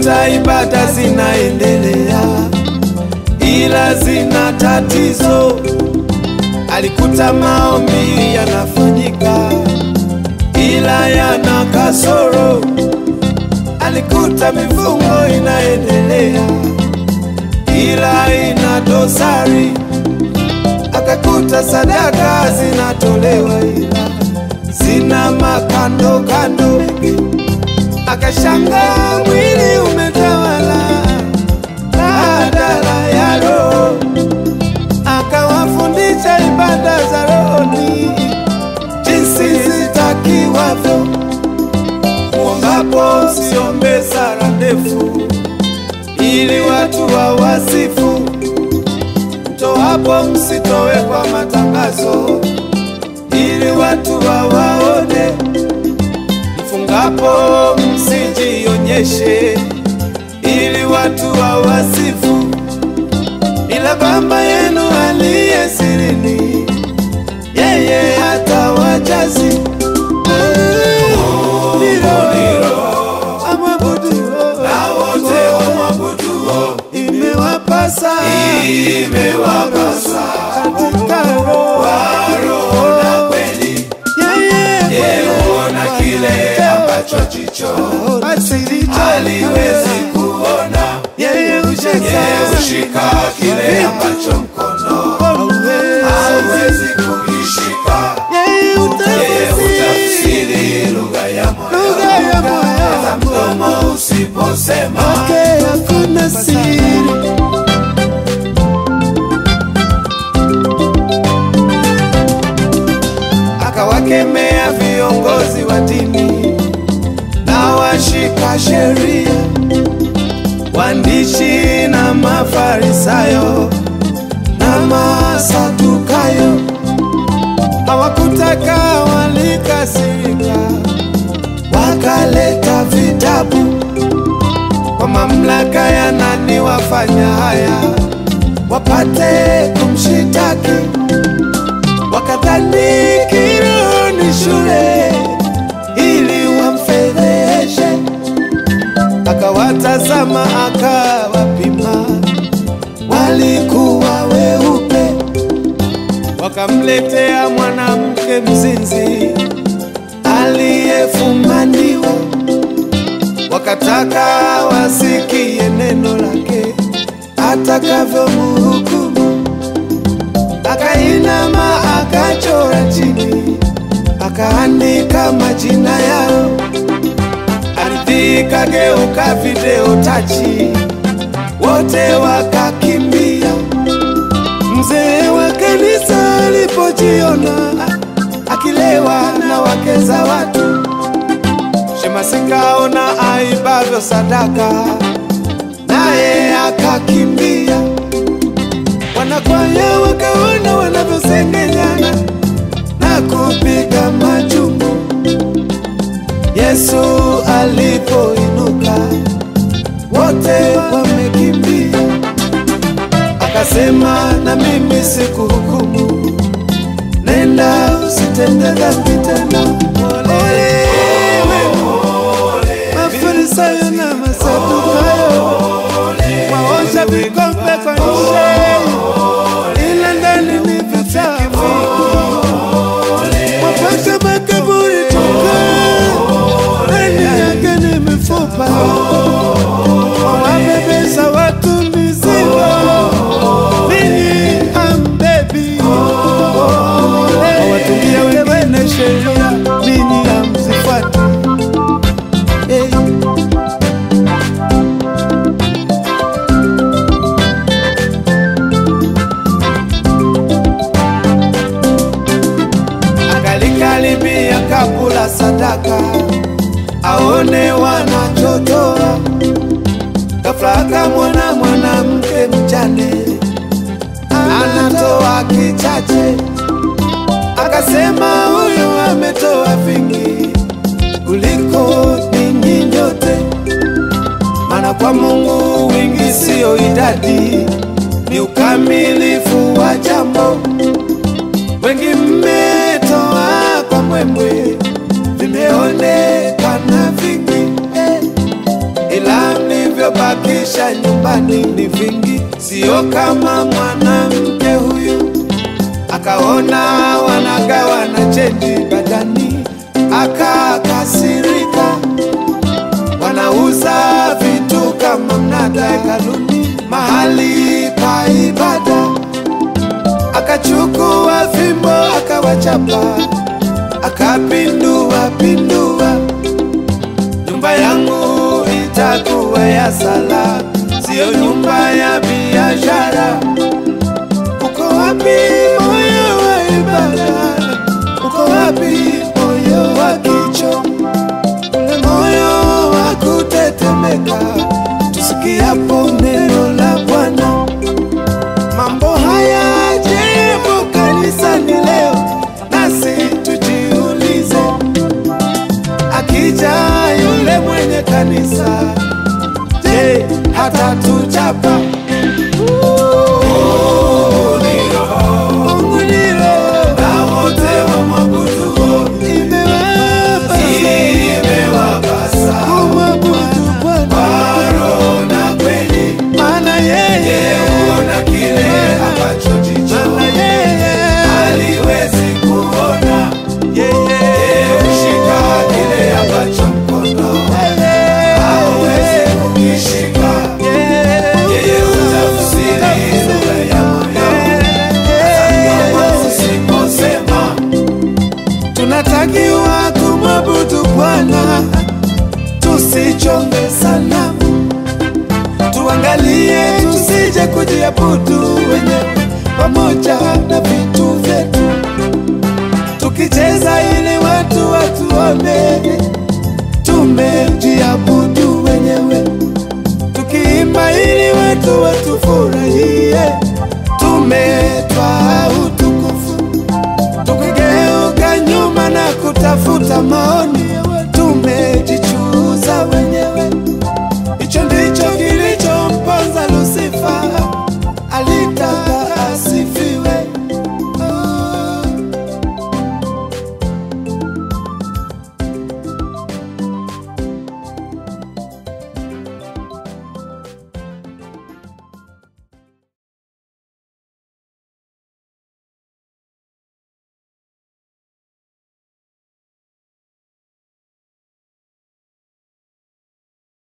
Alikuta ibada zinaendelea ila zina tatizo. Alikuta maombi yanafanyika ila yana kasoro. Alikuta mifungo inaendelea ila ina dosari. Akakuta sadaka zinatolewa ila zina makando kando. Akashangaa mwili umetawala badala ya roho. Akawafundisha ibada za rohoni jinsi zitakiwavyo. Muombapo msiombe sala ndefu ili watu wawasifu. Mtoapo msitowe kwa matangazo ili watu wawaone. Mfungapo msijionyeshe ili watu wawasifu. Ila Baba yenu aliye sirini, yeye atawajazi. Imewapasa katika roho na kweli, yeye huona kile ambacho jicho haliwezi kuona. Yeye hushika kile ambacho mkono hauwezi kukishika. Yeye hutafsiri lugha ya moyo, hata mdomo usiposema hakuna siri. Akawakemea viongozi wa dini na washika sheria, waandishi na Mafarisayo na Masadukayo. Hawakutaka, walikasirika, wakaleta vitabu. Kwa mamlaka ya nani wafanya haya? Wapate kumshitaki. Wakadhani kiroho ni shule ili wamfedheshe. Akawatazama akawapima, walikuwa weupe. Wakamletea mwanamke mzinzi aliyefumaniwa. Wakataka wasikie neno lake atakavyomhukumu. Akainama akachora chini, akaandika majina yao. Ardhi ikageuka video tachi, wote wakakimbia. Mzee wa kanisa alipojiona akilewa na wake za watu, Shemasi kaona aibavyo sadaka, naye akakimbia. Wanakwaya wakaona wanavyosengenyana na kupiga majumbu. Yesu alipoinuka, wote wamekimbia. Akasema, na mimi sikuhukumu, nenda usitende dhambi tena. Ole Mafarisayo na Masadukayo, waosha vikombe kwa nje ila ndani ni vichafu. Wapasha makaburi tuka, ndani yake ni mifupa. Wawabebesha watu mizigo, ninyi hambebi. Wawatungia wengine sheria, ninyi hamzifuati. Akalikaribia kabula sadaka, aone wanachotoa. Ghafla akamwona mwanamke mjane anatoa kichache. Akasema, huyu ametoa vingi kuliko ninyi nyote. Maana kwa Mungu wingi sio idadi, ni ukamilifu wa jambo. Wengi mmetoa kwa mwemwe, vimeonekana vingi, ila mlivyo duniani ni vingi, sio kama mwanamke huyu. Akaona wanagawana chenji badani, akakasirika. Wanauza vitu kama mnada hekaluni, mahali pa ibada. Akachukua fimbo akawachapa, akapindua pindua. Nyumba yangu itakuwa ya sala, sio nyumba ya biashara. Uko wapi moyo wa ibada? Uko wapi moyo wa kicho? Ule moyo wa kutetemeka tusikiapo neno la Bwana. Mambo haya jibu kanisani leo, nasi tujiulize. Akija yule mwenye kanisa, je, hata tuchapa? Tunatakiwa kumwabudu Bwana, tusichonge sanamu. Tuangalie tusije kujiabudu wenyewe pamoja na vitu vyetu. Tukicheza ili watu watuone, tumejiabudu wenyewe. Tukiimba ili watu watufurahie, tumetwaa utukufu. Tukigeuka nyuma na kutafuta maoni,